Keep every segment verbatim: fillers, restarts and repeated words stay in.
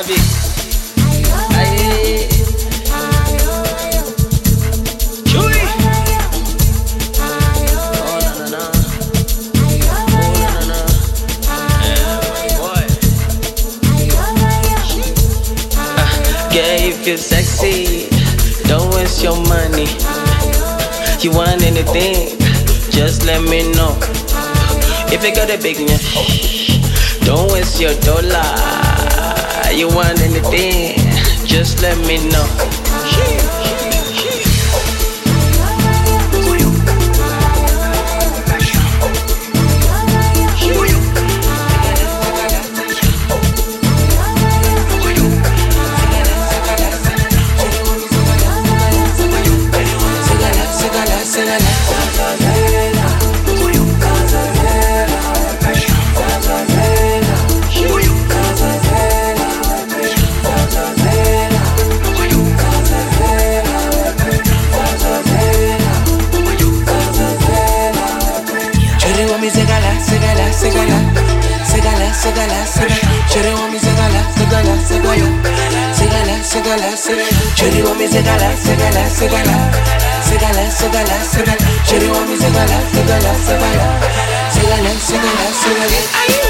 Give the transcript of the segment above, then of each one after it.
Abi. Aye. Chewy. Oh na na na. Oh na na na. Yeah, boy. Uh, yeah, you feel sexy. Don't waste your money. You want anything? Just let me know. If you got a big nyash, don't waste your dollar. You want anything? Just let me know. Segala, segala, chérie want me segala, segala, segala, segala, segala, segala, chérie want me segala, segala, segala, segala, segala, segala, chérie want me segala, segala, segala, segala, segala, segala.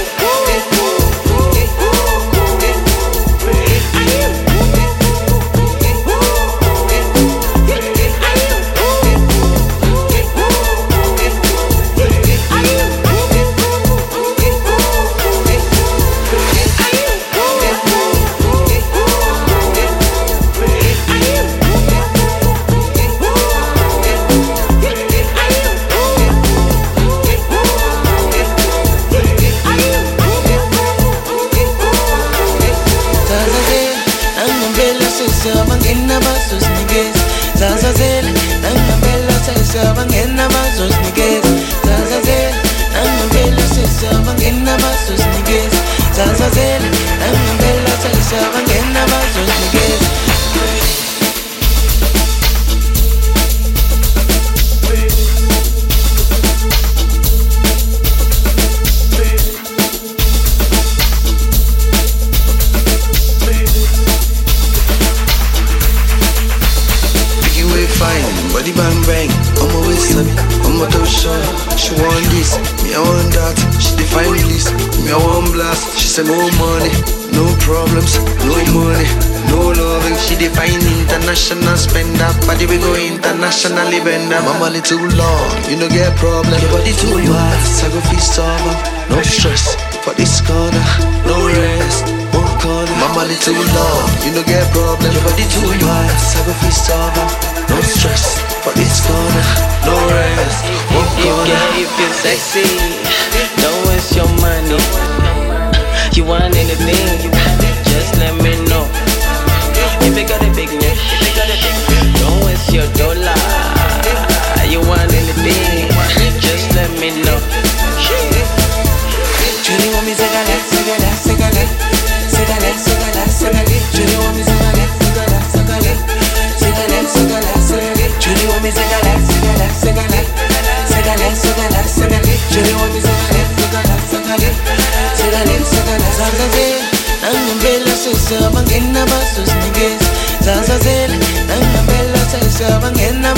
No money, no problems, no money, no loving. She define international spender, party we go internationally bender. My money too long, you no get problem. Your body too fast, I go feel sober. No stress for this corner, no rest. One corner, my money too long, you no get problem. Your body too fast, I go feel sober. No stress for this corner, no rest. One corner. Yeah, you feel sexy. Don't waste your money. You want anything, just let me know. If you got a big neck, don't waste your dollar. You want anything, just let me know. Chérie want me segala, segala, segala, segala, segala, segala. Chérie want me segala, segala, segala, segala, segala, segala. Chérie want me segala, segala, segala, segala, segala, segala. Chérie want me segala, segala, segala. Zazazela, nangambela sesa bangena basos niggas. Zazazela, nangambela sesa bangena